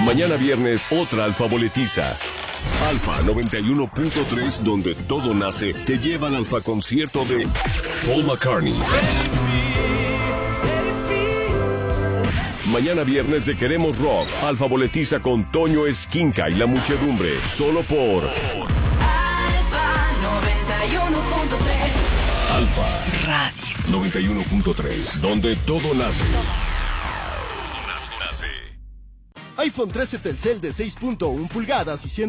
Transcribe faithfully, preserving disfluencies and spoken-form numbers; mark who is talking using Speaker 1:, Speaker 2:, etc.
Speaker 1: Mañana viernes, otra Alfa boletiza. Alfa noventa y uno punto tres, donde todo nace, te lleva al Alfa concierto de Paul McCartney. Mañana viernes de Queremos Rock, Alfa boletiza con Toño Esquinca y la muchedumbre, solo por
Speaker 2: Alfa noventa y uno punto tres.
Speaker 1: Alfa Radio noventa y uno punto tres, donde todo nace.
Speaker 3: iPhone trece Telcel de seis punto uno pulgadas y cien